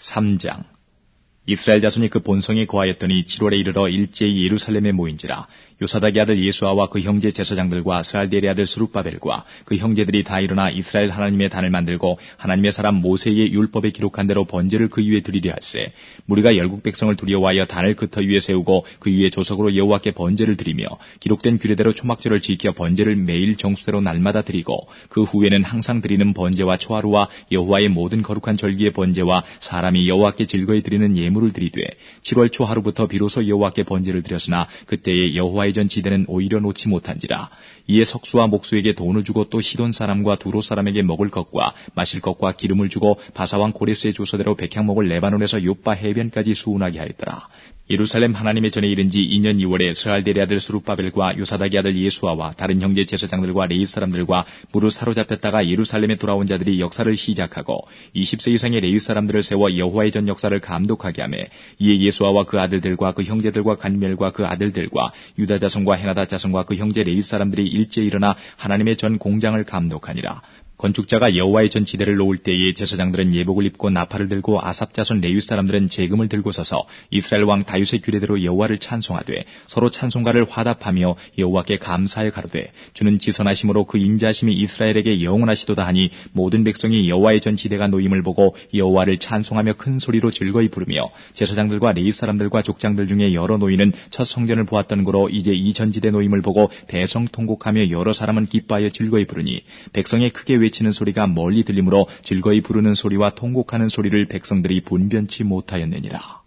3장. 이스라엘 자손이 그 본성에 거하였더니 7월에 이르러 일제히 예루살렘에 모인지라. 요사닥의 아들 예수아와 그 형제 제사장들과 스알디엘의 아들 스룹바벨과 그 형제들이 다 일어나 이스라엘 하나님의 단을 만들고 하나님의 사람 모세의 율법에 기록한 대로 번제를 그 위에 드리려 할세. 무리가 열국 백성을 두려워하여 단을 그 터 위에 세우고 그 위에 조석으로 여호와께 번제를 드리며 기록된 규례대로 초막절을 지켜 번제를 매일 정수대로 날마다 드리고 그 후에는 항상 드리는 번제와 초하루와 여호와의 모든 거룩한 절기의 번제와 사람이 여호와께 즐거이 드리는 예물을 드리되 7월 초하루부터 비로소 여호와께 번제를 드렸으나 그때에 여호와의 전 지대는 오히려 놓지 못한지라. 이에 석수와 목수에게 돈을 주고 또 시돈 사람과 두로 사람에게 먹을 것과 마실 것과 기름을 주고 바사왕 고레스의 조서대로 백향목을 레바논에서 요빠 해변까지 수운하게 하였더라. 예루살렘 하나님의 전에 이른 지 2년 2월에 스알델의 아들 스룹바벨과 요사닥의 아들 예수아와 다른 형제 제사장들과 레위 사람들과 무릇 사로잡혔다가 예루살렘에 돌아온 자들이 역사를 시작하고 20세 이상의 레위 사람들을 세워 여호와의 전 역사를 감독하게 하며 이에 예수아와 그 아들들과 그 형제들과 간멜과 그 아들들과 유다 자손과 헤나다 자손과 그 형제 레위 사람들이 일제히 일어나 하나님의 전 공장을 감독하니라. 건축자가 여호와의 전 지대를 놓을 때에 제사장들은 예복을 입고 나팔을 들고 아삽 자손 레위 사람들은 재금을 들고 서서 이스라엘 왕 다윗의 규례대로 여호와를 찬송하되 서로 찬송가를 화답하며 여호와께 감사하여 가로되 주는 지선하심으로 그 인자하심이 이스라엘에게 영원하시도다 하니 모든 백성이 여호와의 전 지대가 놓임을 보고 여호와를 찬송하며 큰 소리로 즐거이 부르며 제사장들과 레위 사람들과 족장들 중에 여러 노인은 첫 성전을 보았던 고로 이제 이 전 지대 놓임을 보고 대성통곡하며 여러 사람은 기뻐하여 즐거이 부르니 백성의 크게 외치는 소리가 멀리 들리므로 즐거이 부르는 소리와 통곡하는 소리를 백성들이 분변치 못하였느니라.